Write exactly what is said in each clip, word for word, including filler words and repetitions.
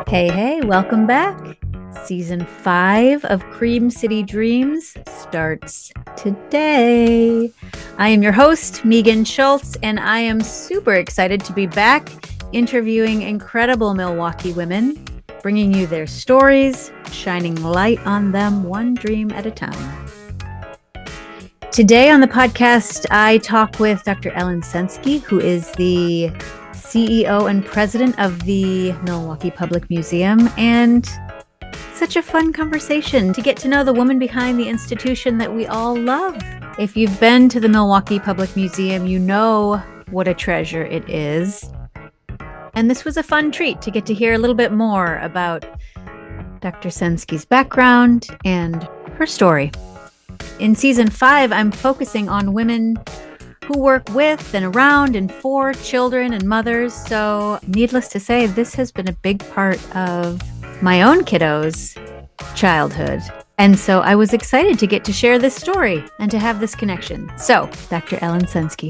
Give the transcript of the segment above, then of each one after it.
Hey, hey, welcome back. Season five of Cream City Dreams starts today. I am your host, Megan Schultz, and I am super excited to be back interviewing incredible Milwaukee women, bringing you their stories, shining light on them one dream at a time. Today on the podcast, I talk with Doctor Ellen Senske, who is the C E O and president of the Milwaukee Public Museum, and such a fun conversation to get to know the woman behind the institution that we all love. If you've been to the Milwaukee Public Museum, you know what a treasure it is. And this was a fun treat to get to hear a little bit more about Doctor Senske's background and her story. In season five, I'm focusing on women who work with and around and for children and mothers. So needless to say, this has been a big part of my own kiddos' childhood. And so I was excited to get to share this story and to have this connection. So, Doctor Ellen Senske.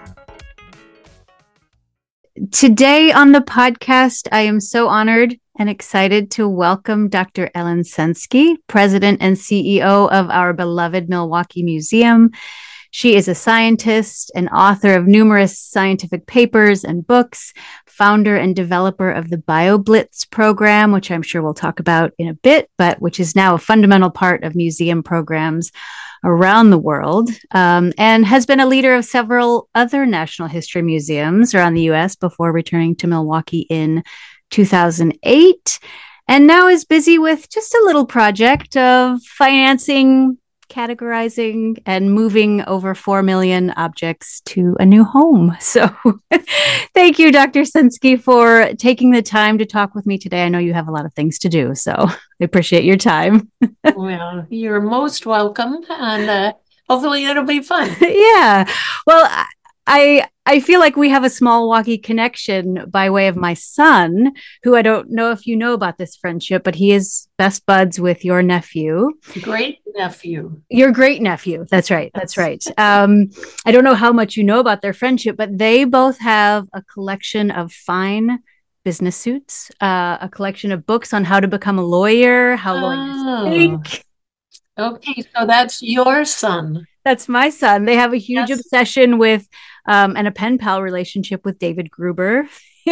Today on the podcast, I am so honored and excited to welcome Doctor Ellen Senske, President and C E O of our beloved Milwaukee Museum. She is a scientist and author of numerous scientific papers and books, founder and developer of the BioBlitz program, which I'm sure we'll talk about in a bit, but which is now a fundamental part of museum programs around the world, um, and has been a leader of several other national history museums around the U S before returning to Milwaukee in two thousand eight, and now is busy with just a little project of financing, categorizing, and moving over four million objects to a new home. So thank you, Doctor Senske, for taking the time to talk with me today. I know you have a lot of things to do, so I appreciate your time. Well, you're most welcome, and uh, hopefully it'll be fun. Yeah. Well, I I feel like we have a small Milwaukee connection by way of my son, who I don't know if you know about this friendship, but he is best buds with your nephew. Great nephew. Your great nephew. That's right. That's right. Um, I don't know how much you know about their friendship, but they both have a collection of fine business suits, uh, a collection of books on how to become a lawyer, how lawyers Oh, think. okay. So that's your son. That's my son. They have a huge Yes. obsession with um, and a pen pal relationship with David Gruber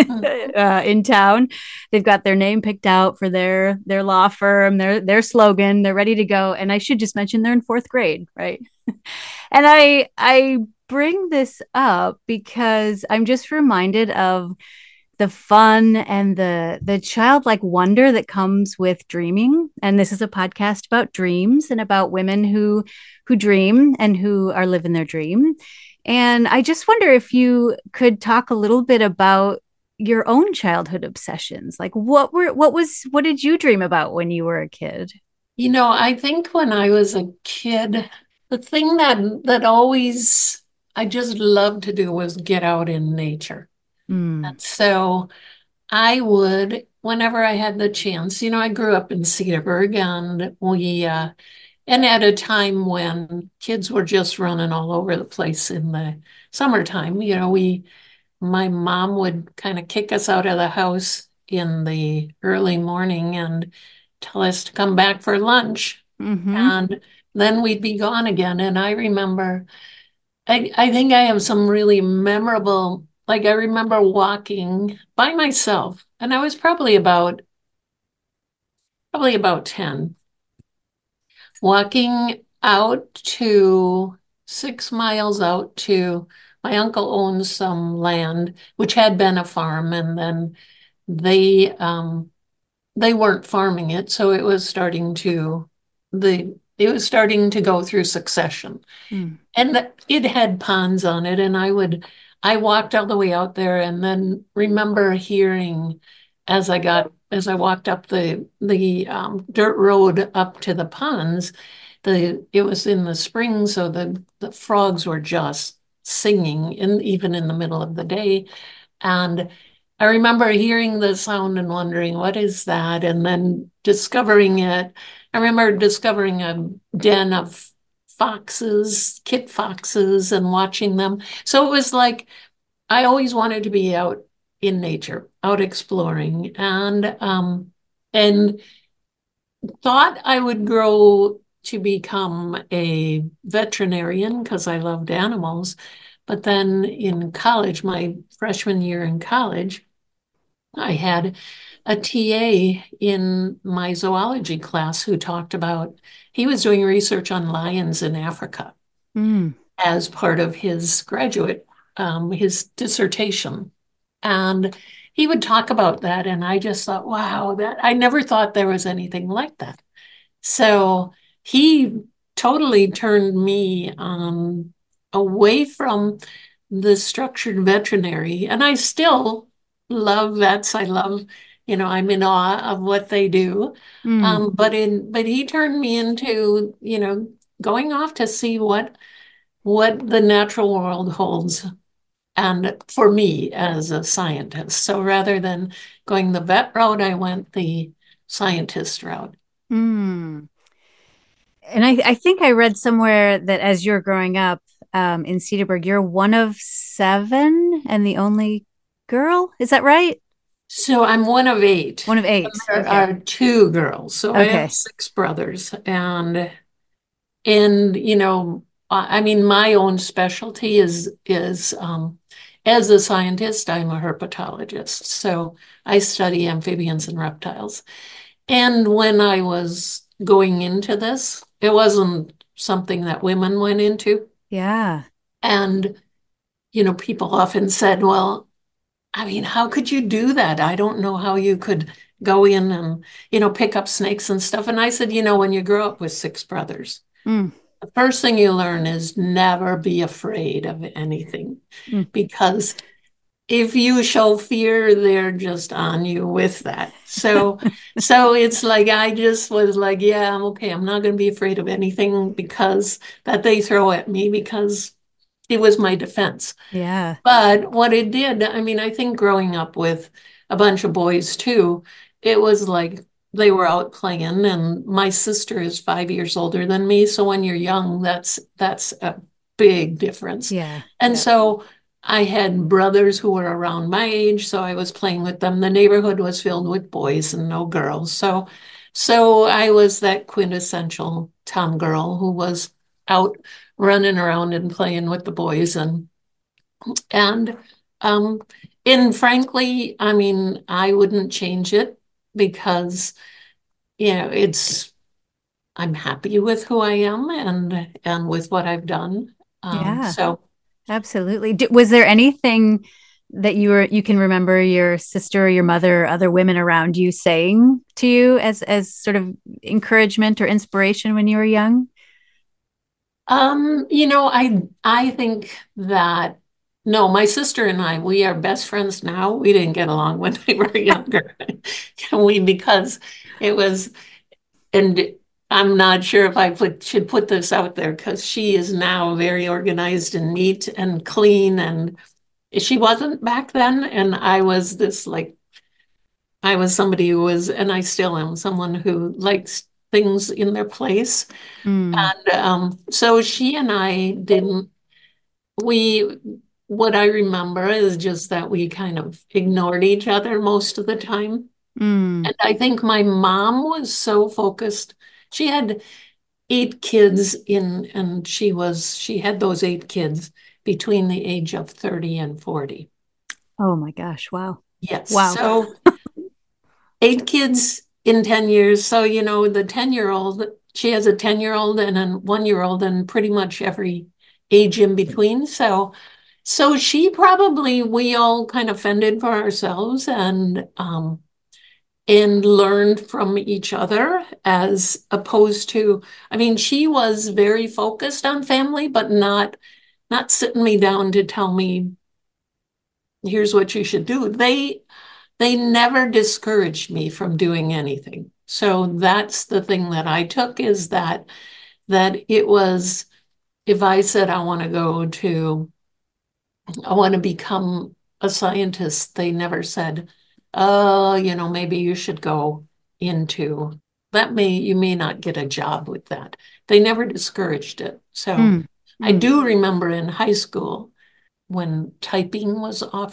uh, in town. They've got their name picked out for their their law firm, their their slogan. They're ready to go. And I should just mention they're in fourth grade, right? And I I bring this up because I'm just reminded of the fun and the the childlike wonder that comes with dreaming. And this is a podcast about dreams and about women who who dream and who are living their dream. And I just wonder if you could talk a little bit about your own childhood obsessions. Like what were what was what did you dream about when you were a kid? You know, I think when I was a kid, the thing that that always I just loved to do was get out in nature. Mm. And so I would, whenever I had the chance, you know, I grew up in Cedarburg, and we, uh, and at a time when kids were just running all over the place in the summertime, you know, we, my mom would kind of kick us out of the house in the early morning and tell us to come back for lunch. Mm-hmm. And then we'd be gone again. And I remember, I, I think I have some really memorable, like I remember walking by myself, and I was probably about, probably about ten, walking out to six miles out to, my uncle owned some land, which had been a farm, and then they, um, they weren't farming it, so it was starting to, the, it was starting to go through succession. Mm. And it had ponds on it, and I would, I walked all the way out there, and then remember hearing as I got, as I walked up the the um, dirt road up to the ponds, the it was in the spring, so the the frogs were just singing, in even in the middle of the day, and I remember hearing the sound and wondering, what is that? And then discovering it. I remember discovering a den of foxes, kit foxes, and watching them. So it was like I always wanted to be out in nature, out exploring, and um, and thought I would grow to become a veterinarian because I loved animals. But then in college, my freshman year in college, I had a T A in my zoology class who talked about he was doing research on lions in Africa Mm. as part of his graduate, um, his dissertation. And he would talk about that. And I just thought, wow, that I never thought there was anything like that. So he totally turned me um, away from the structured veterinary. And I still love vets. I love, you know, I'm in awe of what they do. Mm. Um, but in but he turned me into, you know, going off to see what what the natural world holds and for me as a scientist. So rather than going the vet route, I went the scientist route. Mm. And I, I think I read somewhere that as you're growing up um, in Cedarburg, you're one of seven and the only girl. Is that right? So I'm one of eight. One of And eight. there Okay. are two girls. So I have Okay. six brothers. And and you know, I I mean, my own specialty is is um, as a scientist, I'm a herpetologist. So I study amphibians and reptiles. And when I was going into this, it wasn't something that women went into. Yeah. And, you know, people often said, well, I mean, how could you do that? I don't know how you could go in and, you know, pick up snakes and stuff. And I said, you know, when you grow up with six brothers, Mm. the first thing you learn is never be afraid of anything Mm. because if you show fear, they're just on you with that. So, so it's like I just was like, yeah, I'm okay. I'm not going to be afraid of anything because that they throw at me because it was my defense. Yeah. But what it did, I mean, I think growing up with a bunch of boys too, it was like they were out playing, and my sister is five years older than me. So when you're young, that's that's a big difference. Yeah. And Yeah. so I had brothers who were around my age, so I was playing with them. The neighborhood was filled with boys and no girls. So so I was that quintessential Tom girl who was out running around and playing with the boys and and um, and frankly, I mean, I wouldn't change it because, you know, it's I'm happy with who I am and and with what I've done. Um, Yeah. so Absolutely. D was there anything that you were you can remember your sister or your mother or other women around you saying to you as as sort of encouragement or inspiration when you were young? um, you know, I I think that no, my sister and I, we are best friends now. We didn't get along when we were younger. We because it was and I'm not sure if I put should put this out there because she is now very organized and neat and clean, and she wasn't back then. And I was this like I was somebody who was, and I still am someone who likes things in their place. Mm. And um, so she and I didn't. We what I remember is just that we kind of ignored each other most of the time. Mm. And I think my mom was so focused. She had eight kids in, and she was, she had those eight kids between the age of thirty and forty. Oh my gosh. Wow. Yes. Wow. So eight kids in ten years. So, you know, the ten year old, she has a ten year old and a one year old and pretty much every age in between. So, so she probably, we all kind of fended for ourselves and, um, and learned from each other as opposed to, I mean, she was very focused on family, but not not sitting me down to tell me, here's what you should do. They they never discouraged me from doing anything. So that's the thing that I took is that that it was if I said I want to go to I want to become a scientist. They never said, oh, you know, maybe you should go into that may you may not get a job with that. They never discouraged it. So Mm. I Mm. do remember in high school when typing was offered.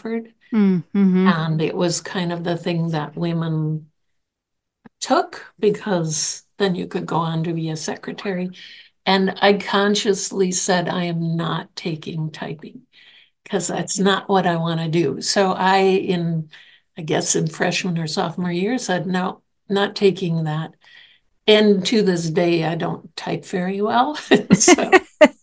Mm-hmm. And it was kind of the thing that women took because then you could go on to be a secretary. And I consciously said, I am not taking typing because that's not what I want to do. So I, in, I guess in freshman or sophomore year, said, no, not taking that. And to this day, I don't type very well. So,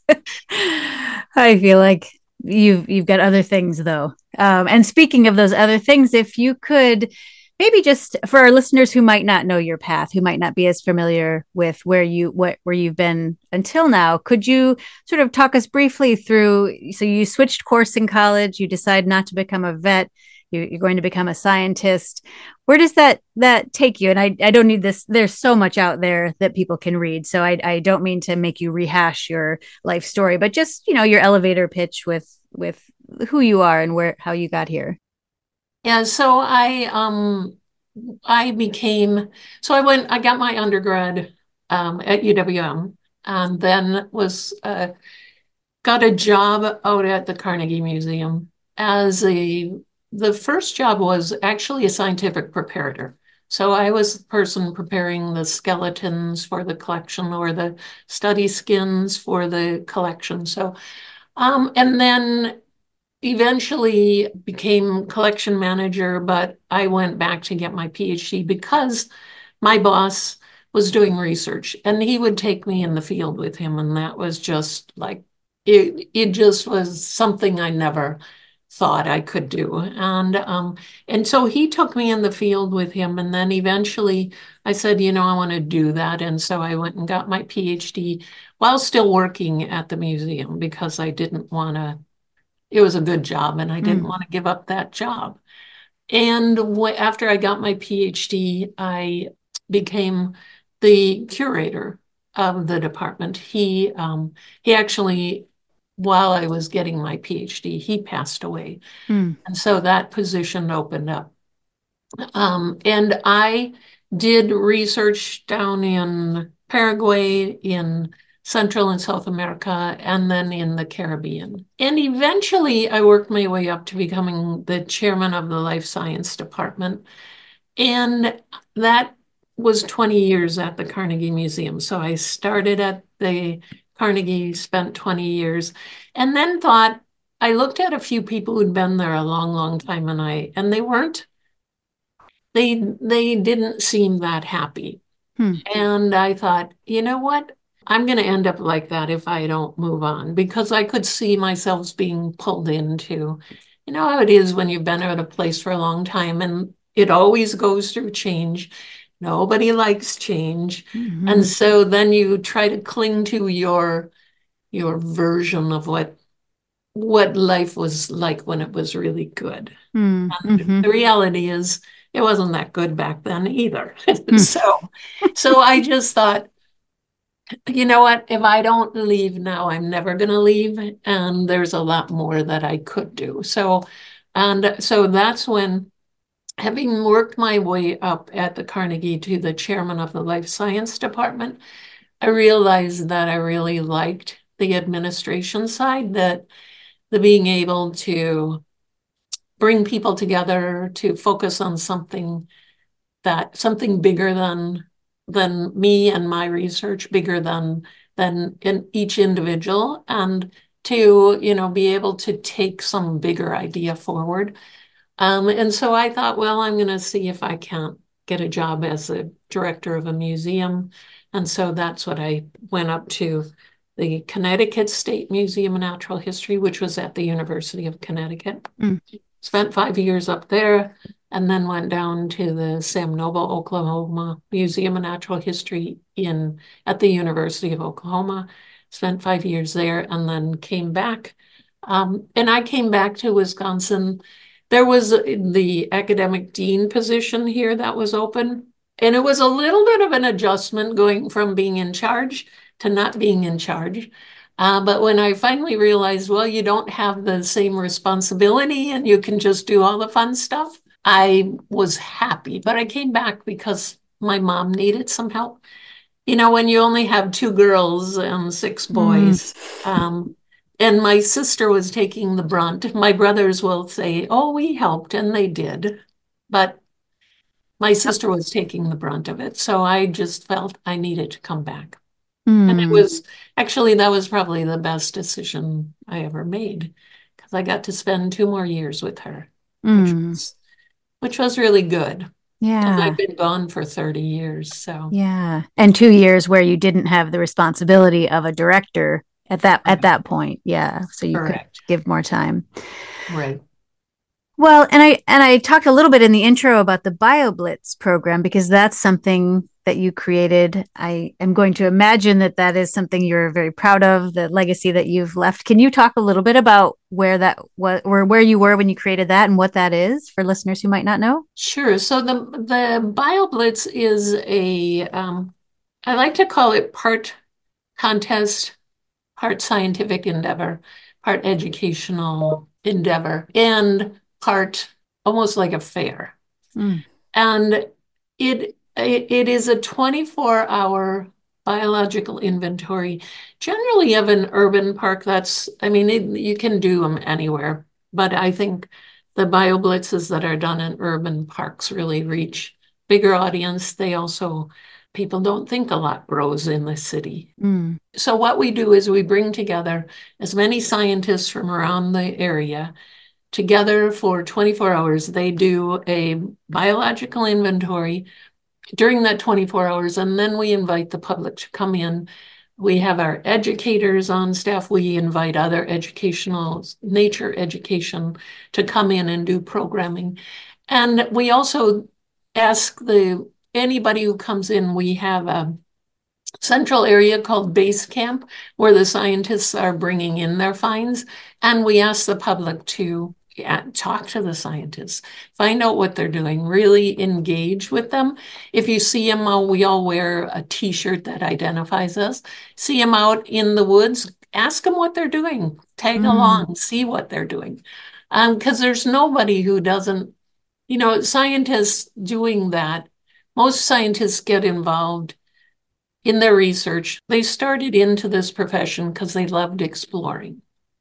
I feel like you've you've got other things though. Um, and speaking of those other things, if you could maybe just for our listeners who might not know your path, who might not be as familiar with where you what where you've been until now, could you sort of talk us briefly through? So you switched course in college, you decide not to become a vet, you, you're going to become a scientist. Where does that that take you? And I, I don't need this. There's so much out there that people can read. So I, I don't mean to make you rehash your life story, but just, you know, your elevator pitch with with who you are and where how you got here. yeah, so I um I became so I went I got my undergrad um at U W M and then was uh got a job out at the Carnegie Museum as a the first job was actually a scientific preparator. So I was the person preparing the skeletons for the collection or the study skins for the collection. So um and then eventually became collection manager, but I went back to get my PhD because my boss was doing research and he would take me in the field with him. And that was just like, it, it just was something I never thought I could do. And um, and so he took me in the field with him. And then eventually I said, you know, I want to do that. And so I went and got my PhD while still working at the museum because I didn't want to it was a good job and I didn't Mm, want to give up that job. And wh- after I got my PhD, I became the curator of the department. He um, he actually, while I was getting my PhD, he passed away, mm, and so that position opened up. Um, and I did research down in Paraguay, in Central and South America, and then in the Caribbean. And eventually I worked my way up to becoming the chairman of the life science department. And that was twenty years at the Carnegie Museum. So I started at the Carnegie, spent twenty years, and then thought I looked at a few people who'd been there a long, long time, and I and they weren't they they didn't seem that happy. mm, And I thought, you know what? I'm going to end up like that if I don't move on because I could see myself being pulled into, you know how it is when you've been at a place for a long time and it always goes through change. Nobody likes change. And mhm, so then you try to cling to your your version of what what life was like when it was really good. mm, And mhm, the reality is it wasn't that good back then either. mm, So, so I just thought, you know what? If I don't leave now, I'm never going to leave. And there's a lot more that I could do. So, and so that's when, having worked my way up at the Carnegie to the chairman of the life science department, I realized that I really liked the administration side, that the being able to bring people together to focus on something that something bigger than than me and my research, bigger than than in each individual, and to, you know, be able to take some bigger idea forward. Um, and so I thought, well, I'm going to see if I can't get a job as a director of a museum. And so that's what I went up to the Connecticut State Museum of Natural History, which was at the University of Connecticut. mm, Spent five years up there and then went down to the Sam Noble, Oklahoma Museum of Natural History in at the University of Oklahoma. Spent five years there and then came back. Um, and I came back to Wisconsin. There was the academic dean position here that was open. And it was a little bit of an adjustment going from being in charge to not being in charge. Uh, but when I finally realized, well, you don't have the same responsibility and you can just do all the fun stuff, I was happy. But I came back because my mom needed some help. You know, when you only have two girls and six mm, boys, um, and my sister was taking the brunt. My brothers will say, "Oh, we helped," and they did, but my sister was taking the brunt of it. So I just felt I needed to come back. And it Mm, was actually, that was probably the best decision I ever made because I got to spend two more years with her, which mm, was which was really good because I've yeah. been gone for thirty years. So Yeah. And two years where you didn't have the responsibility of a director at that at right, that point. Yeah. So you could correct. give more time. Right. Well, and I and I talked a little bit in the intro about the BioBlitz program because that's something that you created. I am going to imagine that that is something you're very proud of, the legacy that you've left. Can you talk a little bit about where that was, or where you were when you created that, and what that is for listeners who might not know? Sure. So the the BioBlitz is a um, I like to call it part contest, part scientific endeavor, part educational endeavor, and part almost like a fair. Mm, And it it, it is a twenty-four hour biological inventory, generally of an urban park. That's, I mean, it, you can do them anywhere, but I think the BioBlitzes that are done in urban parks really reach bigger audience. They also, people don't think a lot grows in the city. mm, So what we do is we bring together as many scientists from around the area together for twenty-four hours. They do a biological inventory during that twenty-four hours, and then we invite the public to come in. We have our educators on staff. We invite other educational, nature education to come in and do programming. And we also ask the anybody who comes in, we have a central area called Base Camp, where the scientists are bringing in their finds. And we ask the public to yeah, talk to the scientists, find out what they're doing, really engage with them. If you see them, uh, we all wear a T-shirt that identifies us. See them out in the woods, ask them what they're doing, tag mm, along, see what they're doing. Um, because there's nobody who doesn't, you know, scientists doing that. Most scientists get involved in their research. They started into this profession because they loved exploring.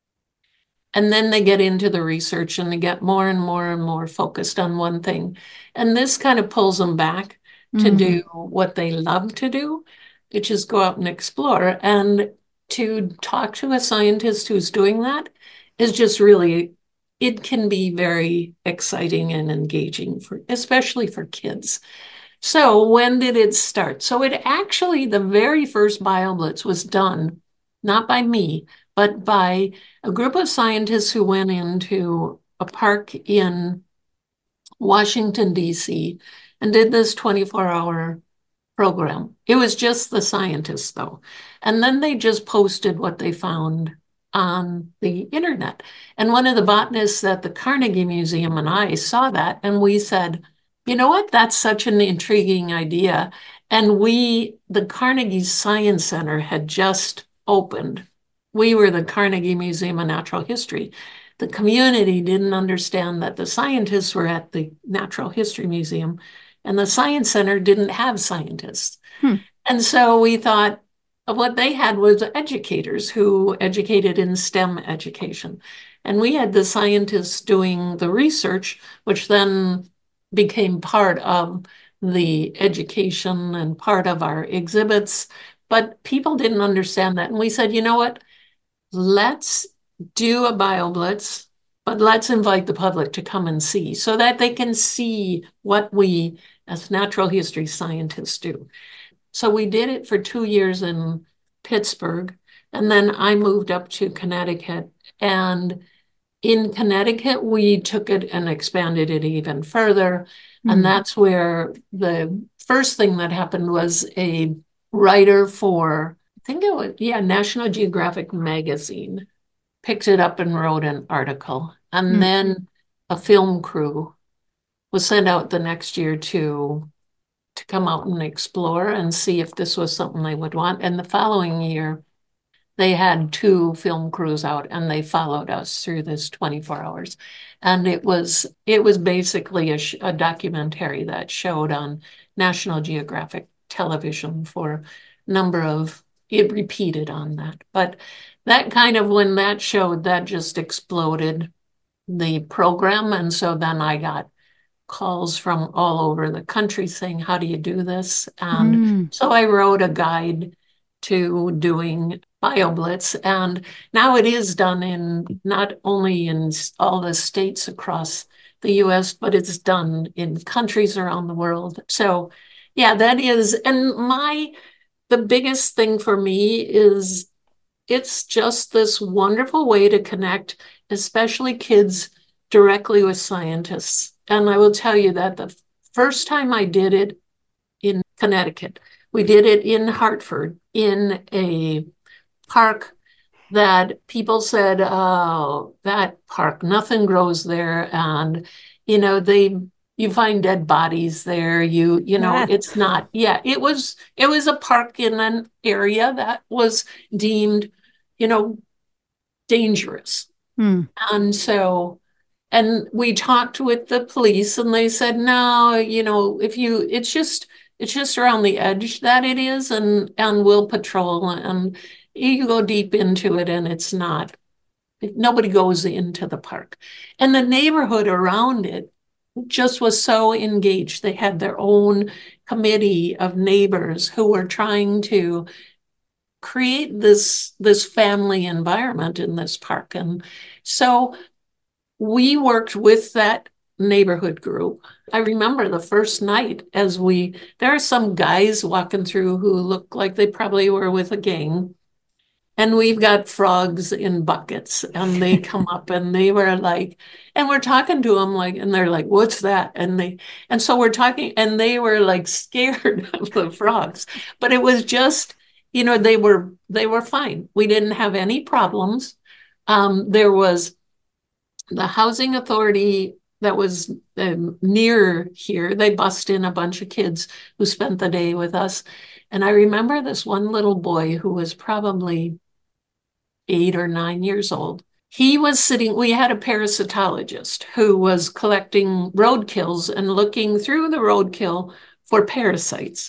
And then they get into the research and they get more and more and more focused on one thing. And this kind of pulls them back to do mm, what they love to do, which is go out and explore. And to talk to a scientist who's doing that is just really, it can be very exciting and engaging for, especially for kids. So when did it start? So it actually, the very first BioBlitz was done not by me, but by a group of scientists who went into a park in Washington, D C, and did this twenty-four hour program. It was just the scientists, though. And then they just posted what they found on the internet. And one of the botanists at the Carnegie Museum and I saw that, and we said, you know what? That's such an intriguing idea. And we, the Carnegie Science Center had just opened. We were the Carnegie Museum of Natural History. The community didn't understand that the scientists were at the Natural History Museum and the Science Center didn't have scientists. hmm, And so we thought of what they had was educators who educated in STEM education. And we had the scientists doing the research, which then became part of the education and part of our exhibits. But people didn't understand that. And we said, you know what? Let's do a BioBlitz, but let's invite the public to come and see so that they can see what we as natural history scientists do. So we did it for two years in Pittsburgh, and then I moved up to Connecticut. And in Connecticut, we took it and expanded it even further. And mm, that's where the first thing that happened was a writer for, I think it was, yeah, National Geographic magazine picked it up and wrote an article. And mm. then a film crew was sent out the next year to to come out and explore and see if this was something they would want. And the following year, they had two film crews out and they followed us through this twenty-four hours. And it was it was basically a, sh- a documentary that showed on National Geographic television for a number of, it repeated on that. But that kind of, when that showed, that just exploded the program. And so then I got calls from all over the country saying, how do you do this? And Mm. so I wrote a guide to doing BioBlitz. And now it is done in not only in all the states across the U S, but it's done in countries around the world. So yeah, that is, and my, the biggest thing for me is it's just this wonderful way to connect, especially kids, directly with scientists. And I will tell you that the first time I did it in Connecticut, we did it in Hartford in a park that people said, oh, that park, nothing grows there. And, you know, they, you find dead bodies there. You, you know, Ah. it's not, yeah, it was, it was a park in an area that was deemed, you know, dangerous. Hmm. And so, and we talked with the police and they said, no, you know, if you, it's just, it's just around the edge that it is, and, and we'll patrol, and you go deep into it and it's not, nobody goes into the park. And the neighborhood around it just was so engaged. They had their own committee of neighbors who were trying to create this this family environment in this park. And so we worked with that neighborhood group. I remember the first night, as we, there are some guys walking through who look like they probably were with a gang. And we've got frogs in buckets, and they come up and they were like, and we're talking to them like, and they're like, what's that? And they, and so we're talking, and they were like scared of the frogs, but it was just, you know, they were, they were fine. We didn't have any problems. Um, there was the housing authority that was um, near here. They bussed in a bunch of kids who spent the day with us. And I remember this one little boy who was probably eight or nine years old. He was sitting, we had a parasitologist who was collecting roadkills and looking through the roadkill for parasites.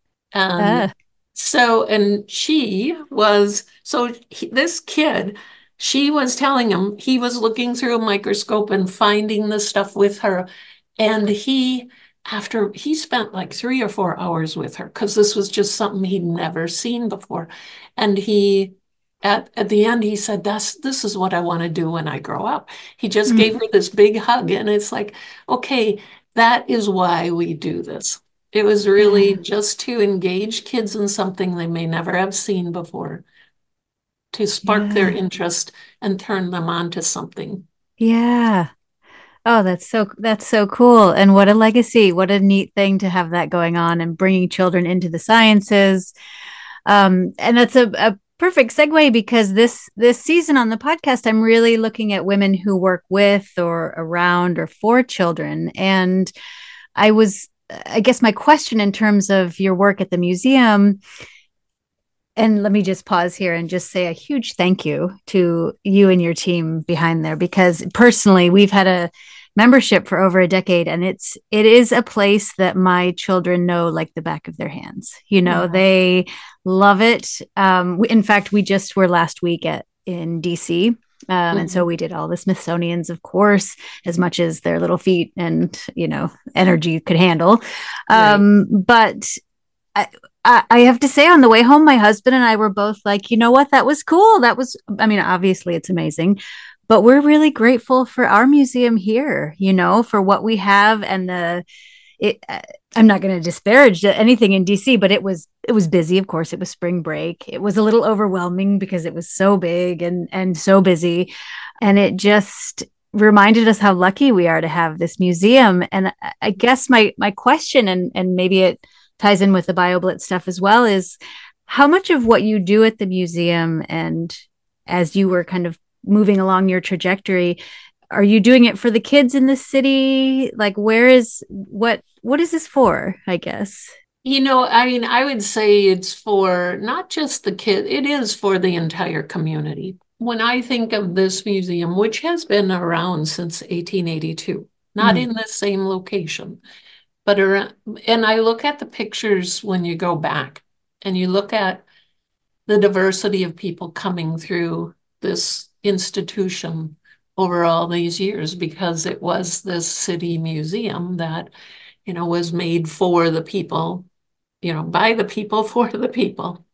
And Ah. so, and she was, so he, this kid, she was telling him, he was looking through a microscope and finding the stuff with her. And he, after he spent like three or four hours with her, because this was just something he'd never seen before. And he, at, at the end, he said, That's, this is what I want to do when I grow up. He just Mm. gave her this big hug. And it's like, okay, that is why we do this. It was really Yeah. just to engage kids in something they may never have seen before, to spark their Yeah. interest and turn them on to something. Yeah. Oh, that's so that's so cool. And what a legacy. What a neat thing to have that going on and bringing children into the sciences. Um, and that's a, a perfect segue because this this season on the podcast, I'm really looking at women who work with or around or for children. And I was, I guess my question in terms of your work at the museum, and let me just pause here and just say a huge thank you to you and your team behind there, because personally, we've had a membership for over a decade, and it's it is a place that my children know like the back of their hands. You know, Yeah. they love it. Um, in fact, we just were last week at in D C. Um, and so Mhm. we did all the Smithsonian's, of course, as much as their little feet and, you know, energy could handle. Right. Um, but I, I have to say, on the way home, my husband and I were both like, you know what? That was cool. That was, I mean, obviously it's amazing, but we're really grateful for our museum here, you know, for what we have. And the, it, uh, I'm not going to disparage anything in D C, but it was, it was busy. Of course, it was spring break. It was a little overwhelming because it was so big and, and so busy. And it just reminded us how lucky we are to have this museum. And I guess my, my question, and, and maybe it, ties in with the BioBlitz stuff as well, is how much of what you do at the museum, and as you were kind of moving along your trajectory, are you doing it for the kids in the city? Like, where is what what is this for, I guess? You know, I mean, I would say it's for not just the kid, it is for the entire community. When I think of this museum, which has been around since eighteen eighty-two, not Mm. in the same location, but around, and I look at the pictures when you go back and you look at the diversity of people coming through this institution over all these years, because it was this city museum that, you know, was made for the people, you know, by the people, for the people.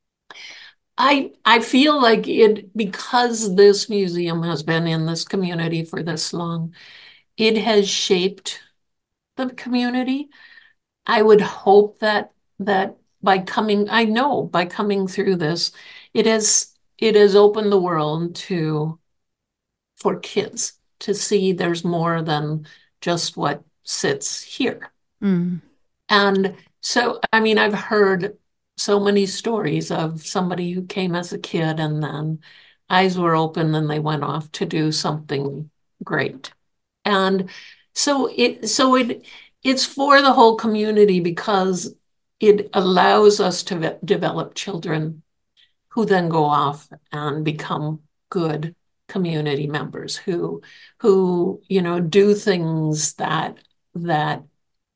I I feel like it, because this museum has been in this community for this long, it has shaped the community. I would hope that that by coming, I know by coming through this, it has it has opened the world to for kids to see there's more than just what sits here. Mm. And so, I mean, I've heard so many stories of somebody who came as a kid and then eyes were open and they went off to do something great. And so it so it it's for the whole community, because it allows us to ve- develop children who then go off and become good community members who who you know do things that that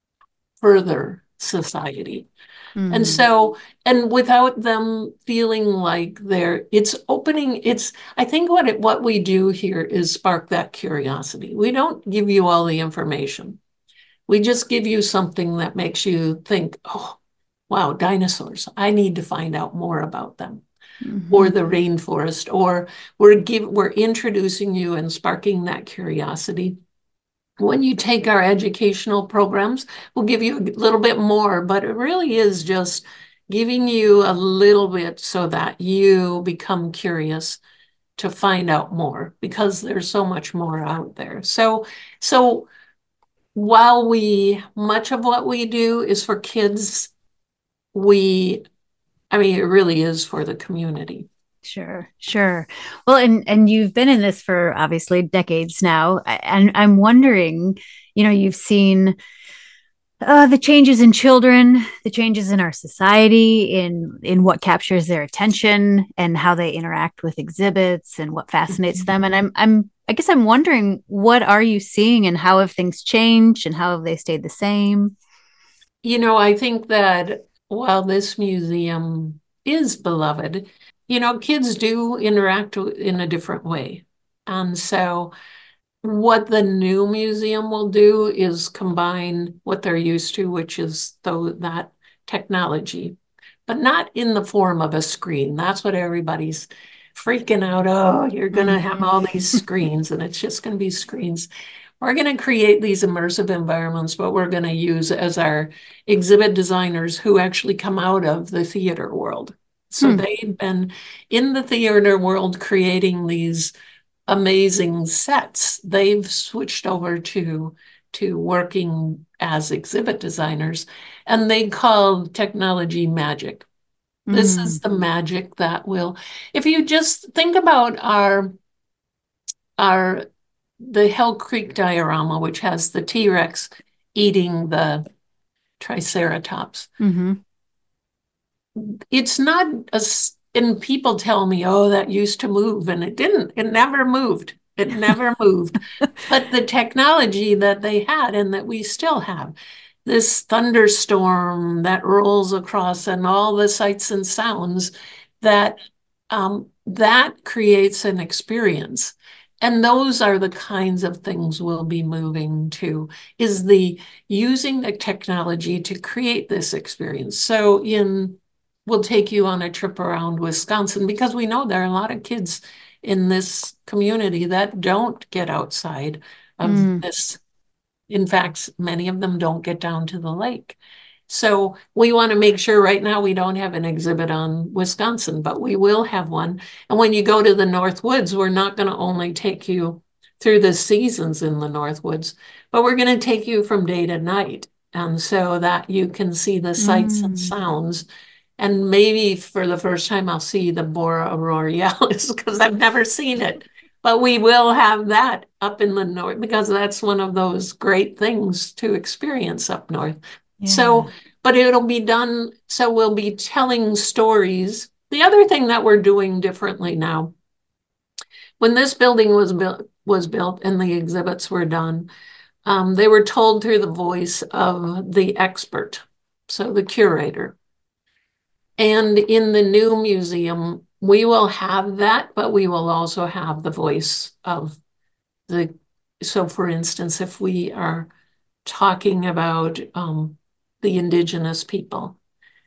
further society. And Mm. so, and without them feeling like they're, it's opening, it's, I think what it, what we do here is spark that curiosity. We don't give you all the information. We just give you something that makes you think, oh, wow, dinosaurs. I need to find out more about them. Or Mhm. the rainforest, or we're give, we're introducing you and sparking that curiosity. When you take our educational programs, we'll give you a little bit more, but it really is just giving you a little bit so that you become curious to find out more, because there's so much more out there. So, so while we, much of what we do is for kids, we, I mean, it really is for the community. Sure, sure. Well, and and you've been in this for obviously decades now, and I'm wondering, you know, you've seen uh, the changes in children, the changes in our society, in in what captures their attention, and how they interact with exhibits, and what fascinates them. And I'm I'm I guess I'm wondering, what are you seeing, and how have things changed, and how have they stayed the same? You know, I think that while this museum is beloved, you know, kids do interact in a different way. And so, what the new museum will do is combine what they're used to, which is though that technology, but not in the form of a screen. That's what everybody's freaking out. Oh, you're going to have Mhm. all these screens and it's just going to be screens. We're going to create these immersive environments, but we're going to use as our exhibit designers who actually come out of the theater world. So Hmm. they've been in the theater world creating these amazing sets. They've switched over to to working as exhibit designers, and they call technology magic. This is Mm. the magic that will, if you just think about our our the Hell Creek diorama, which has the T-Rex eating the Triceratops. Hmm. It's not a, and people tell me, oh, that used to move, and it didn't. It never moved. It never moved. But the technology that they had and that we still have, this thunderstorm that rolls across and all the sights and sounds, that um, that creates an experience. And those are the kinds of things we'll be moving to, is the using the technology to create this experience. So in we'll take you on a trip around Wisconsin, because we know there are a lot of kids in this community that don't get outside of Mm. this. In fact, many of them don't get down to the lake. So we want to make sure right now we don't have an exhibit on Wisconsin, but we will have one. And when you go to the North Woods, we're not going to only take you through the seasons in the North Woods, but we're going to take you from day to night. And so that you can see the sights and Mm. sounds. And maybe for the first time, I'll see the Bora Auroralis because I've never seen it. But we will have that up in the north, because that's one of those great things to experience up north. Yeah. So, but it'll be done. So we'll be telling stories. The other thing that we're doing differently now, when this building was built, was built and the exhibits were done, um, they were told through the voice of the expert, so the curator. And in the new museum, we will have that, but we will also have the voice of the, so for instance, if we are talking about um, the indigenous people,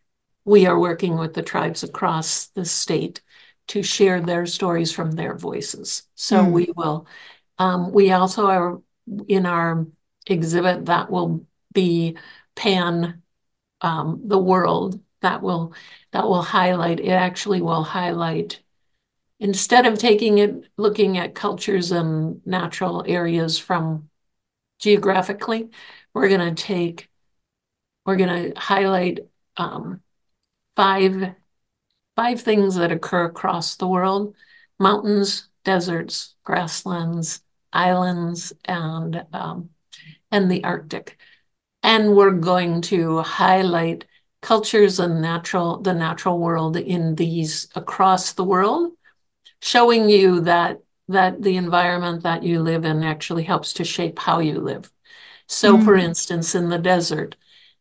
we are working with the tribes across the state to share their stories from their voices. So Mm. we will, um, we also are in our exhibit that will be pan um, the world that will that will highlight, it actually will highlight, instead of taking it, looking at cultures and natural areas from geographically, we're going to take, we're going to highlight um, five five things that occur across the world: mountains, deserts, grasslands, islands, and um, and the Arctic. And we're going to highlight cultures and natural the natural world in these across the world, showing you that that the environment that you live in actually helps to shape how you live. So, for Mm. instance, in the desert,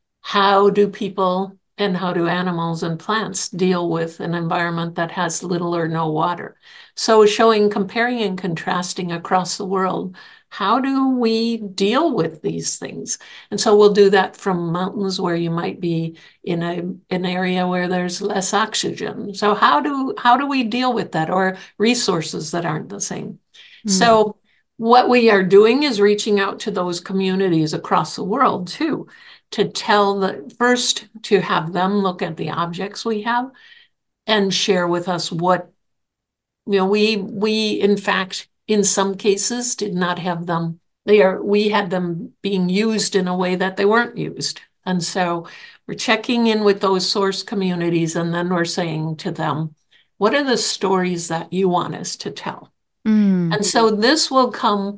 how do people and how do animals and plants deal with an environment that has little or no water? So showing, comparing and contrasting across the world, how do we deal with these things? And so we'll do that from mountains where you might be in a an area where there's less oxygen. So how do how do we deal with that, or resources that aren't the same? Mm. So what we are doing is reaching out to those communities across the world too, to tell the first, to have them look at the objects we have and share with us what, you know, we we in fact in some cases did not have them, they are, we had them being used in a way that they weren't used. And so we're checking in with those source communities, and then we're saying to them, what are the stories that you want us to tell? Mm. And so this will come,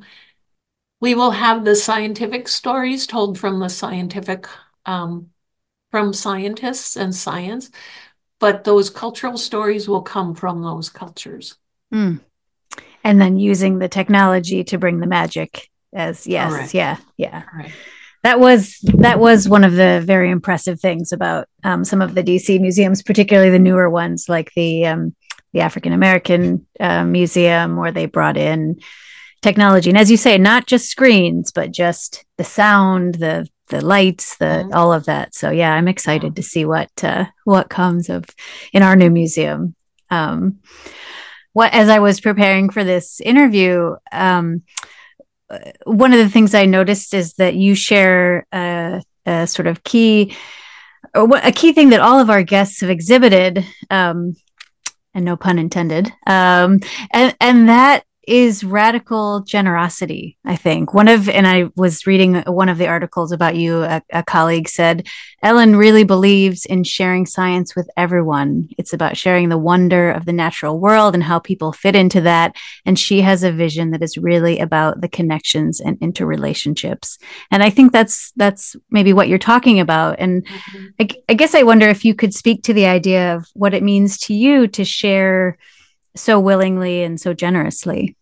we will have the scientific stories told from the scientific um, from scientists and science, but those cultural stories will come from those cultures. Mm. And then using the technology to bring the magic as yes, Correct. yeah, yeah. Correct. That was that was one of the very impressive things about um, some of the D C museums, particularly the newer ones, like the um, the African American uh, Museum, where they brought in technology, and as you say, not just screens, but just the sound, the the lights, the Mhm. all of that. So yeah, I'm Yeah. excited to see what uh, what comes of in our new museum. Um, what as I was preparing for this interview, um, one of the things I noticed is that you share a, a sort of key, or a key thing that all of our guests have exhibited, um, and no pun intended, um, and and that is radical generosity. I think one of, and I was reading one of the articles about you. A, a colleague said Ellen really believes in sharing science with everyone. It's about sharing the wonder of the natural world and how people fit into that. And she has a vision that is really about the connections and interrelationships. And I think that's that's maybe what you're talking about. And Mhm. I, I guess I wonder if you could speak to the idea of what it means to you to share so willingly and so generously.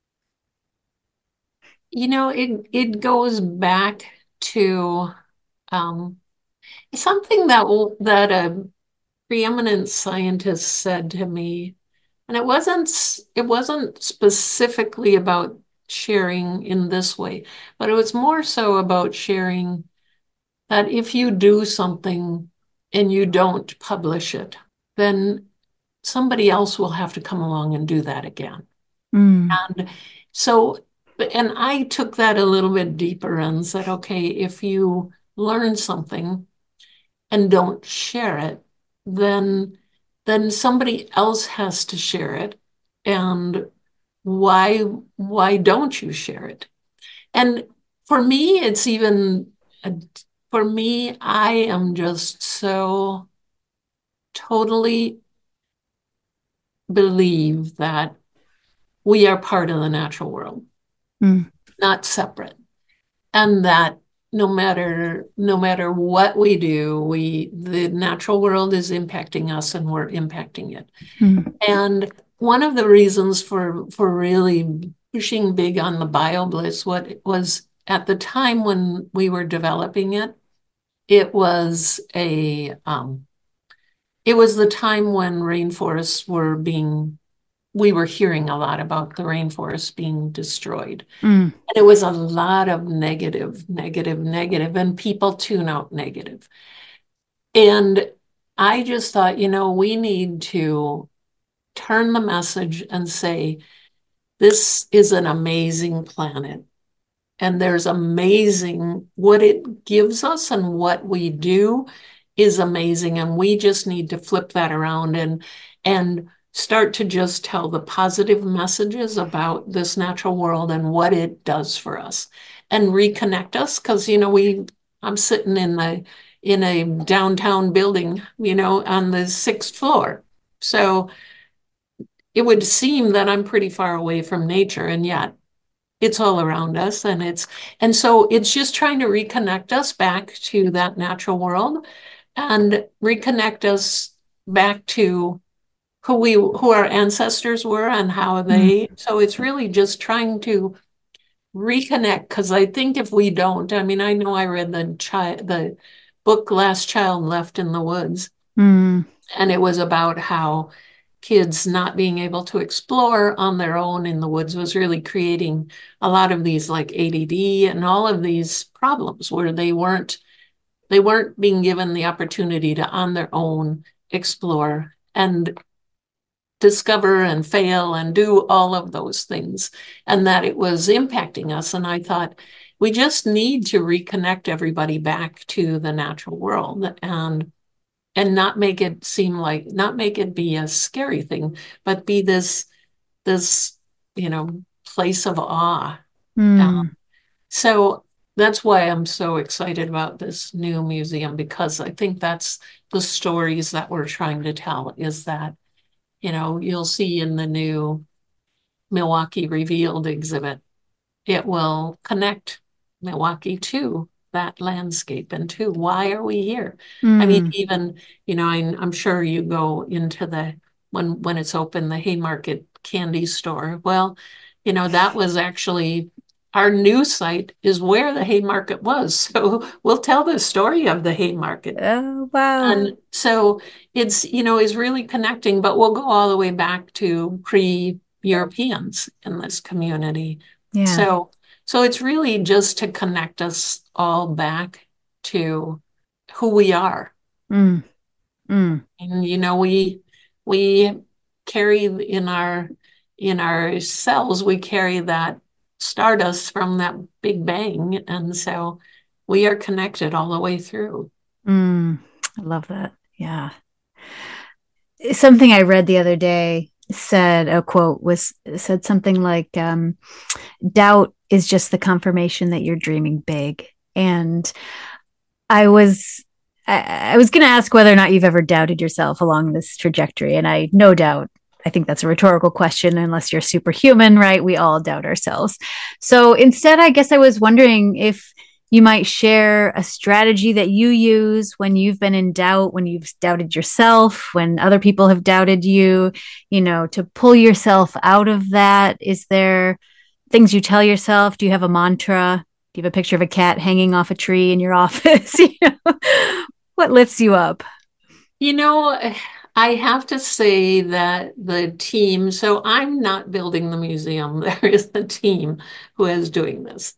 You know, it it goes back to um, something that that a preeminent scientist said to me, and it wasn't it wasn't specifically about sharing in this way, but it was more so about sharing that if you do something and you don't publish it, then somebody else will have to come along and do that again. Mm. And so, and I took that a little bit deeper and said, okay, if you learn something and don't share it, then then somebody else has to share it. And why why don't you share it? And for me, it's even for me, I am just so totally believe that we are part of the natural world, Mm. not separate. And that no matter no matter what we do, we the natural world is impacting us and we're impacting it. Mm. And one of the reasons for for really pushing big on the BioBlitz, what was at the time when we were developing it, it was a um, it was the time when rainforests were being, we were hearing a lot about the rainforests being destroyed. Mm, And it was a lot of negative, negative, negative, and people tune out negative. And I just thought, you know, we need to turn the message and say, this is an amazing planet. And there's amazing what it gives us and what we do is amazing. And we just need to flip that around and and start to just tell the positive messages about this natural world and what it does for us and reconnect us. Because you know, we I'm sitting in the in a downtown building, you know, on the sixth floor. So it would seem that I'm pretty far away from nature, and yet it's all around us. And it's and so it's just trying to reconnect us back to that natural world and reconnect us back to who we who our ancestors were and how mm, they so it's really just trying to reconnect, because I think if we don't, I mean, I know I read the child the book Last Child Left in the Woods, mm, and it was about how kids not being able to explore on their own in the woods was really creating a lot of these like A D D and all of these problems where they weren't they weren't being given the opportunity to on their own explore and discover and fail and do all of those things, and that it was impacting us. And I thought we just need to reconnect everybody back to the natural world and and not make it seem like not make it be a scary thing, but be this this you know place of awe. Uh, mm, so that's why I'm so excited about this new museum, because I think that's the stories that we're trying to tell, is that you know you'll see in the new Milwaukee Revealed exhibit, it will connect Milwaukee to that landscape and to why are we here? I mean, mm. even, you know, I, I'm sure you go into the, when, when it's open, the Haymarket candy store. Well, you know, that was actually our new site is where the Haymarket was. So we'll tell the story of the Haymarket. Oh, wow. And so it's, you know, is really connecting, but we'll go all the way back to pre-Europeans in this community. Yeah. So, so it's really just to connect us all back to who we are. Mm, mm, And, you know, we, we carry in our, in our cells, we carry that stardust from that Big Bang. And so we are connected all the way through. mm. I love that. Yeah. Something I read the other day said a quote was said something like, um, doubt is just the confirmation that you're dreaming big. And I was I, I was going to ask whether or not you've ever doubted yourself along this trajectory, and I no doubt I think that's a rhetorical question unless you're superhuman, right? We all doubt ourselves. So instead, I guess I was wondering if you might share a strategy that you use when you've been in doubt, when you've doubted yourself, when other people have doubted you, you know, to pull yourself out of that. Is there things you tell yourself? Do you have a mantra? Do you have a picture of a cat hanging off a tree in your office? You know? What lifts you up? You know, I have to say that the team, so I'm not building the museum. There is a team who is doing this.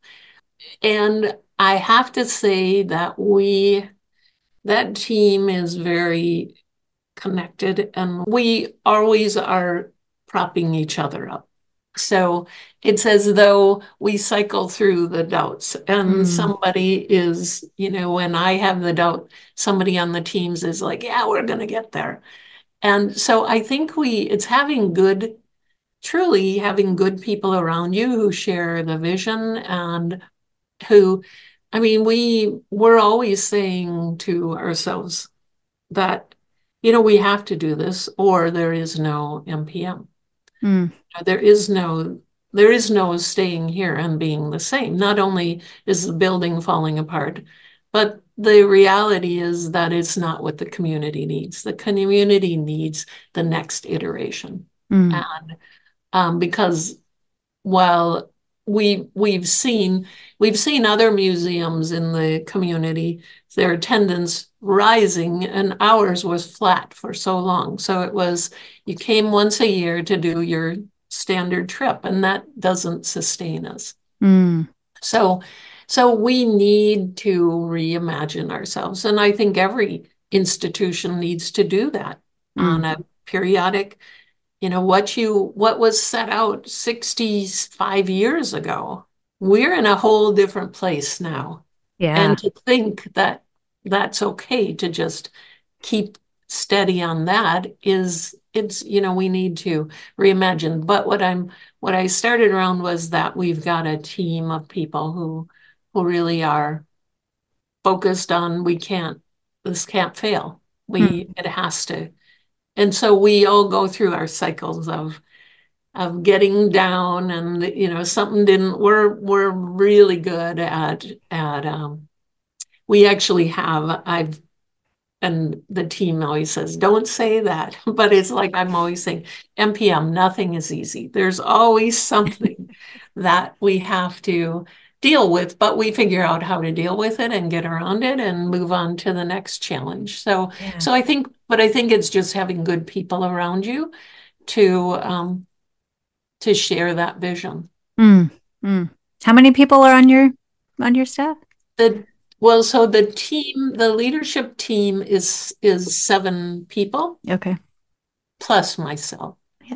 And I have to say that we, that team is very connected, and we always are propping each other up. So it's as though we cycle through the doubts, and Mm, somebody is, you know, when I have the doubt, somebody on the teams is like, yeah, we're going to get there. And so I think we, it's having good, truly having good people around you who share the vision and who, I mean, we, we're always saying to ourselves that, you know, we have to do this or there is no M P M. mm, There is no there is no staying here and being the same. Not only is the building falling apart, but the reality is that it's not what the community needs. The community needs the next iteration. mm, And um, because while we we've seen we've seen other museums in the community, their attendance rising, and ours was flat for so long. So it was, you came once a year to do your standard trip, and that doesn't sustain us. Mm. So so we need to reimagine ourselves. And I think every institution needs to do that on Mm. a periodic, you know, what you what was set out sixty-five years ago. We're in a whole different place now. Yeah. And to think that that's okay to just keep steady on that is, it's, you know, we need to reimagine. But what I'm what I started around was that we've got a team of people who who really are focused on, we can't, this can't fail. We Mm. It has to. And so we all go through our cycles of of getting down, and you know, something didn't, we're we're really good at at um we actually have, I've, and the team always says, don't say that. But it's like I'm always saying, M P M, nothing is easy. There's always something that we have to deal with, but we figure out how to deal with it and get around it and move on to the next challenge. So, Yeah. so I think, but I think it's just having good people around you to, um, to share that vision. Mm. Mm. How many people are on your on your staff? The Well, so the team, the leadership team is is seven people Okay. plus myself. Yeah.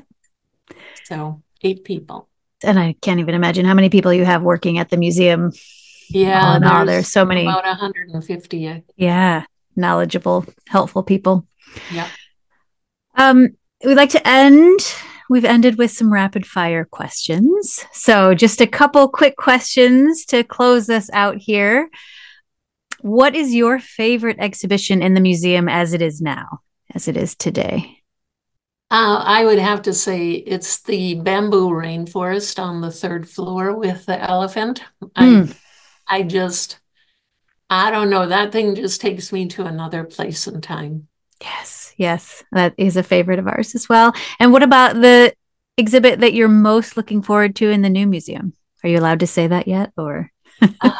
So eight people. And I can't even imagine how many people you have working at the museum. All Yeah, in all, there's there's so many, about one hundred fifty. yeah, knowledgeable, helpful people. Yeah. Um, we'd like to end. We've ended with some rapid fire questions. So, just a couple quick questions to close us out here. What is your favorite exhibition in the museum as it is now, as it is today? Uh, I would have to say it's the bamboo rainforest on the third floor with the elephant. I Mm, I just, I don't know. That thing just takes me to another place and time. yes, yes, that is a favorite of ours as well. And what about the exhibit that you're most looking forward to in the new museum? Are you allowed to say that yet, or? Uh,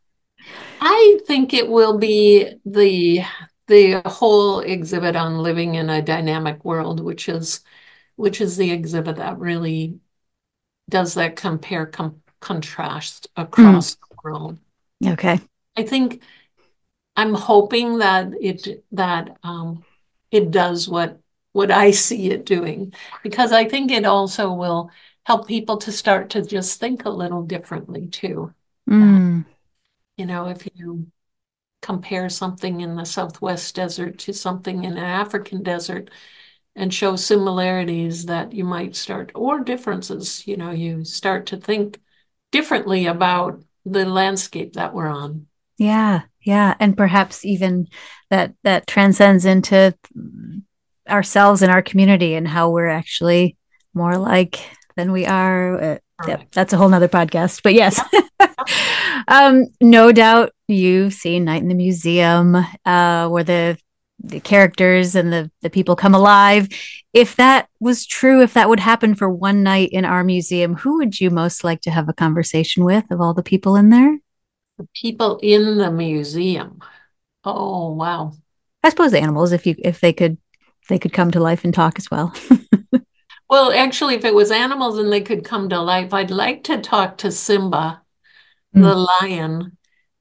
I think it will be the the whole exhibit on living in a dynamic world, which is which is the exhibit that really does that compare com contrast Mm, across the world. okay. I think I'm hoping that it that um, it does what what I see it doing, because I think it also will help people to start to just think a little differently too. That, Mm, you know, if you compare something in the Southwest desert to something in an African desert and show similarities, that you might start, or differences, you know, you start to think differently about the landscape that we're on. yeah, yeah, and perhaps even that that transcends into ourselves and our community and how we're actually more alike than we are. Uh, yep, Correct. that's a whole nother podcast. But yes, Yep. Yep. um, no doubt you've seen Night in the Museum, uh, where the the characters and the the people come alive. If that was true, if that would happen for one night in our museum, who would you most like to have a conversation with of all the people in there? The people in the museum. Oh, wow. I suppose animals, if you if they could they could come to life and talk as well. Well, actually, if it was animals and they could come to life, I'd like to talk to Simba, Mm. the lion,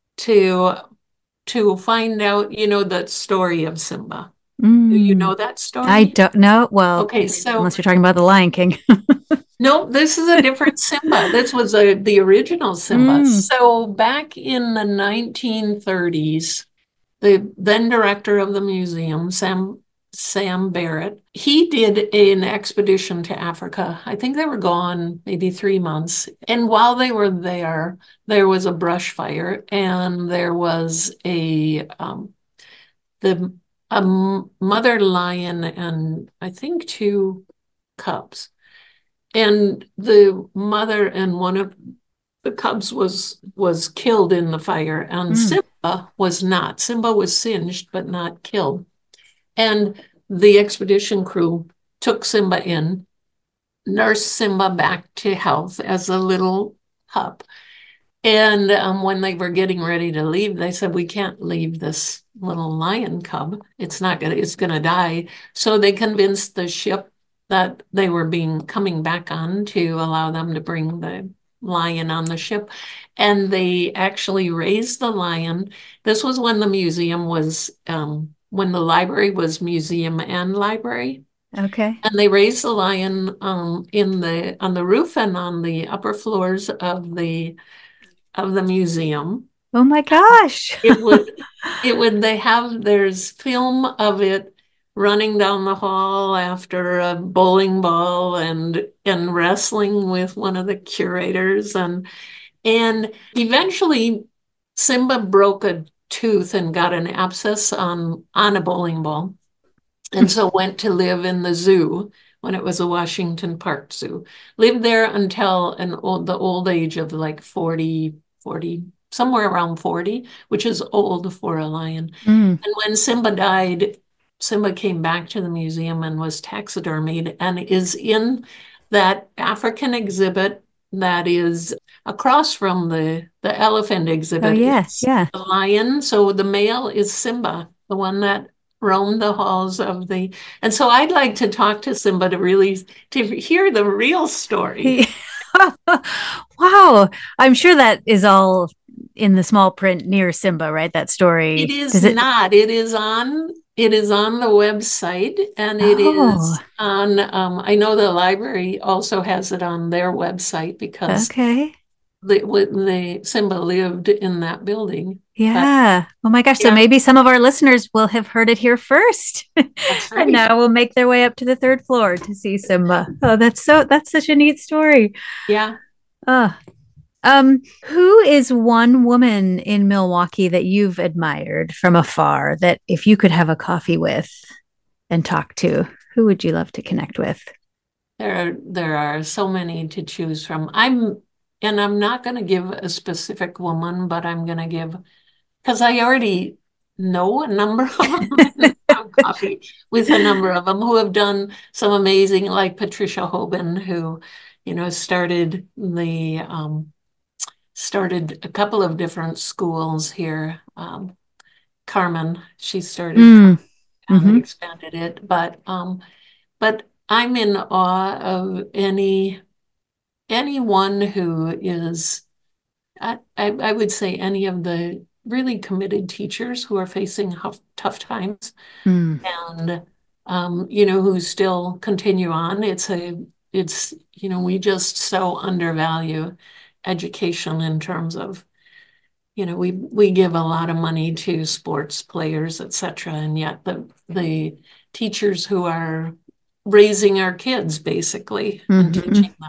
to to find out, you know, the story of Simba. Do you Mm. know that I story? don't know. Well, Okay, so unless you're talking about the Lion King. no, this is a different Simba. This was a, the original Simba. Mm. So back in the nineteen thirties, the then director of the museum, Sam Sam Barrett, he did an expedition to Africa. I think they were gone maybe three months. And while they were there, there was a brush fire, and there was a um, the a mother lion and I think two cubs. And the mother and one of the cubs was was killed in the fire, and Mm. Simba was not. Simba was singed but not killed. And the expedition crew took Simba in, nursed Simba back to health as a little pup. And um, when they were getting ready to leave, they said, "We can't leave this little lion cub. It's not gonna, it's gonna die." So they convinced the ship that they were being coming back on to allow them to bring the lion on the ship. And they actually raised the lion. This was when the museum was, um, when the library was museum and library. Okay. And they raised the lion um, in the on the roof and on the upper floors of the of the museum. Oh my gosh. It would, it would, they have, there's film of it running down the hall after a bowling ball and and wrestling with one of the curators and and eventually Simba broke a tooth and got an abscess on on a bowling ball and so went to live in the zoo when it was a Washington Park Zoo. Lived there until an old, the old age of like forty, forty, somewhere around forty, which is old for a lion. Mm. And when Simba died, Simba came back to the museum and was taxidermied and is in that African exhibit that is across from the, the elephant Oh exhibit. yes, It's yeah. the lion. So the male is Simba, the one that roamed the halls of the, and so I'd like to talk to Simba to really to hear the real story. He, wow. I'm sure that is all in the small print near Simba, right? That It story. is Does it? not. It is on. It is on the website, and it Oh, is on. Um, I know the library also has it on their website because okay. the when the Simba lived in that building. But Yeah. Oh my gosh. So yeah, maybe some of our listeners will have heard it here first. that's And right. now will make their way up to the third floor to see Simba. Oh, that's so that's such a neat story. Yeah. Oh, um, who is one woman in Milwaukee that you've admired from afar that if you could have a coffee with and talk to, who would you love to connect with? There are there are so many to choose from. I'm and I'm not going to give a specific woman, but I'm going to give because I already know a number of them and have coffee with a number of them who have done some amazing, like Patricia Hoban, who, you know, started the um, started a couple of different schools here. Um, Carmen, she started Mm, and hmm. expanded it, but um, but I'm in awe of any anyone who is I, I, I would say any of the really committed teachers who are facing tough, tough times Mm, and um, you know, who still continue on. It's a it's you know, we just so undervalue education in terms of, you know, we we give a lot of money to sports players, et cetera, and yet the the teachers who are raising our kids basically and hmm. teaching them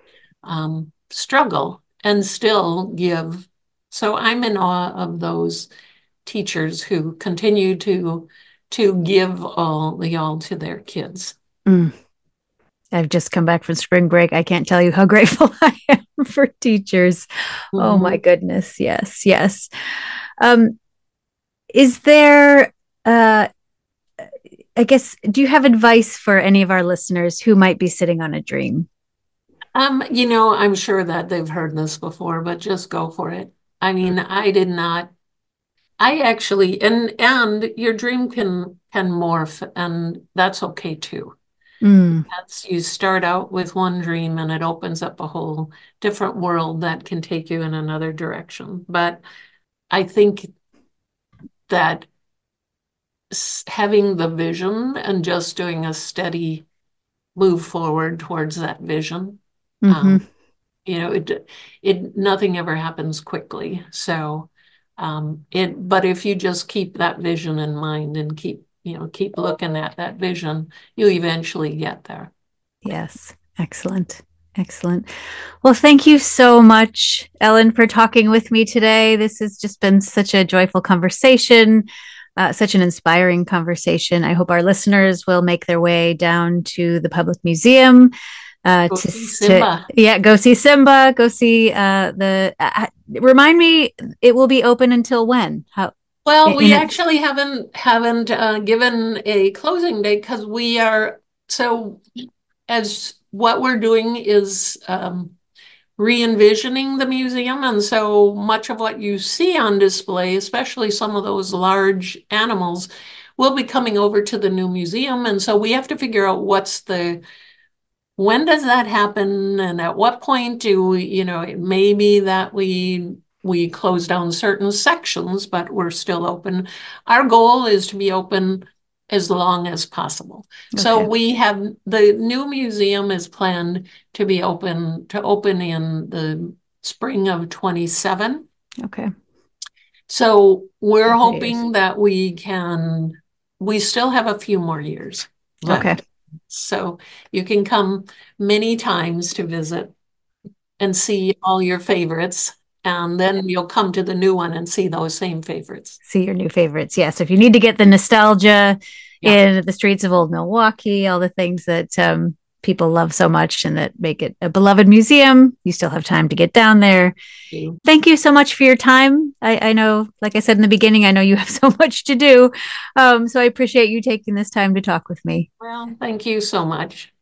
um, struggle and still give. So I'm in awe of those teachers who continue to to give all the all to their kids. Mm. I've just come back from spring break. I can't tell you how grateful I am for teachers. Oh my Mhm. goodness. Yes, yes. Um, is there uh I guess, do you have advice for any of our listeners who might be sitting on a dream? Um, you know, I'm sure that they've heard this before, but just go for it. I mean, I did not. I actually, and and your dream can can morph, and that's okay too. Mm, That's you start out with one dream, and it opens up a whole different world that can take you in another direction. But I think that having the vision and just doing a steady move forward towards that vision, hmm. um, you know, it it nothing ever happens quickly. So um, it, but if you just keep that vision in mind and keep, you know, keep looking at that vision, you eventually get there. Yes. Excellent. Excellent. Well, thank you so much, Ellen, for talking with me today. This has just been such a joyful conversation, uh, such an inspiring conversation. I hope our listeners will make their way down to the public museum uh, Go to see to Simba. yeah, go see Simba, go see uh, the. Uh, remind me, it will be open until when? How Well, in we it? actually haven't haven't uh, given a closing date because we are so as what we're doing is um, re-envisioning the museum. And so much of what you see on display, especially some of those large animals, will be coming over to the new museum. And so we have to figure out what's the, when does that happen? And at what point do we, you know, it may be that we we close down certain sections, but we're still open. Our goal is to be open as long as possible. Okay. So we have, the new museum is planned to be open, to open in the spring of twenty-seven. Okay. So we're okay. hoping that we can, we still have a few more years left. Okay. So you can come many times to visit and see all your favorites. And then you'll come to the new one and see those same favorites. See your new favorites. Yes. If you need to get the nostalgia yeah. in the streets of old Milwaukee, all the things that um, people love so much and that make it a beloved museum, you still have time to get down there. Thank you, Thank you so much for your time. I, I know, like I said in the beginning, I know you have so much to do. Um, so I appreciate you taking this time to talk with me. Well, thank you so much.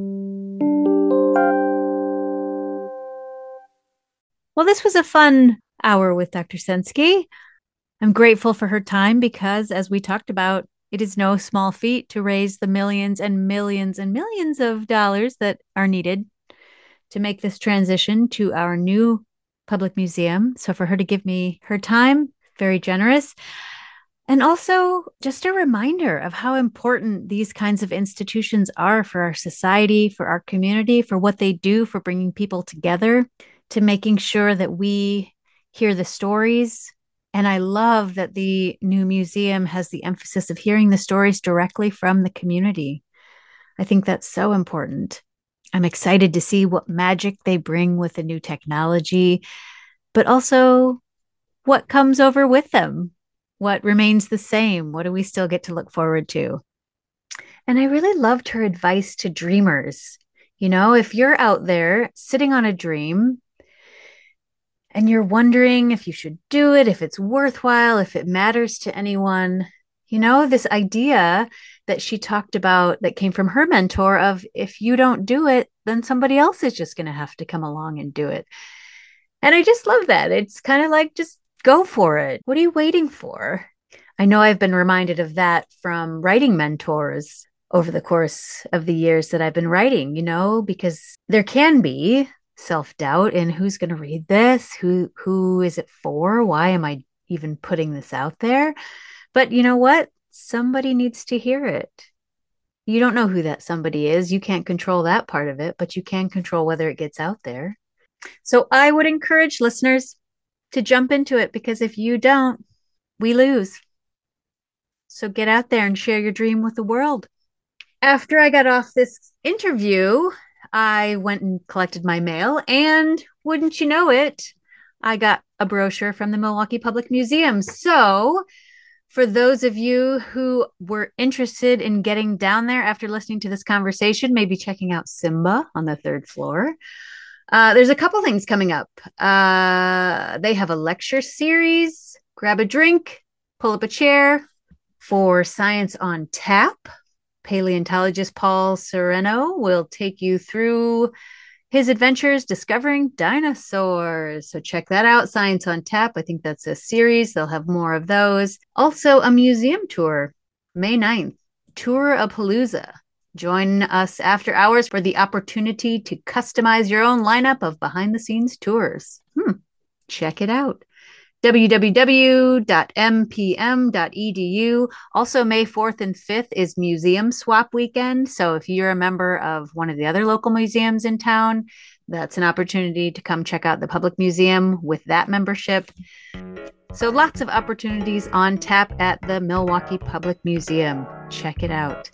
Well, this was a fun hour with Doctor Senske. I'm grateful for her time because, as we talked about, it is no small feat to raise the millions and millions and millions of dollars that are needed to make this transition to our new public museum. So for her to give me her time, very generous. And also just a reminder of how important these kinds of institutions are for our society, for our community, for what they do for bringing people together, to making sure that we hear the stories. And I love that the new museum has the emphasis of hearing the stories directly from the community. I think that's so important. I'm excited to see what magic they bring with the new technology, but also what comes over with them. What remains the same? What do we still get to look forward to? And I really loved her advice to dreamers. You know, if you're out there sitting on a dream, and you're wondering if you should do it, if it's worthwhile, if it matters to anyone, you know, this idea that she talked about that came from her mentor of if you don't do it, then somebody else is just going to have to come along and do it. And I just love that. It's kind of like, just go for it. What are you waiting for? I know I've been reminded of that from writing mentors over the course of the years that I've been writing, you know, because there can be self-doubt in who's going to read this, who who is it for, why am I even putting this out there? But you know what? Somebody needs to hear it. You don't know who that somebody is. You can't control that part of it, but you can control whether it gets out there. So I would encourage listeners to jump into it, because if you don't, we lose. So get out there and share your dream with the world. After I got off this interview, I went and collected my mail, and wouldn't you know it, I got a brochure from the Milwaukee Public Museum. So for those of you who were interested in getting down there after listening to this conversation, maybe checking out Simba on the third floor, uh, there's a couple things coming up. Uh, they have a lecture series. Grab a drink, pull up a chair for Science on Tap. Paleontologist Paul Sereno will take you through his adventures discovering dinosaurs. So check that out, Science on Tap. I think that's a series. They'll have more of those. Also, a museum tour, May ninth, Tour-a-Palooza. Join us after hours for the opportunity to customize your own lineup of behind-the-scenes tours. Hmm, check it out. w w w dot m p m dot e d u. Also, May fourth and fifth is Museum Swap Weekend. So if you're a member of one of the other local museums in town, that's an opportunity to come check out the public museum with that membership. So lots of opportunities on tap at the Milwaukee Public Museum. Check it out.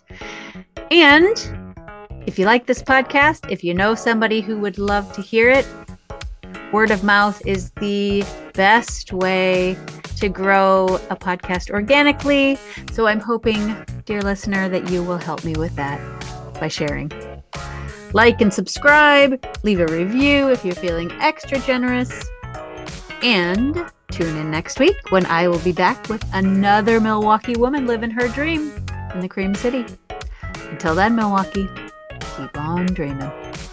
And if you like this podcast, if you know somebody who would love to hear it, word of mouth is the best way to grow a podcast organically. So I'm hoping, dear listener, that you will help me with that by sharing. Like and subscribe, leave a review if you're feeling extra generous, and tune in next week when I will be back with another Milwaukee woman living her dream in the Cream City. Until then, Milwaukee, keep on dreaming.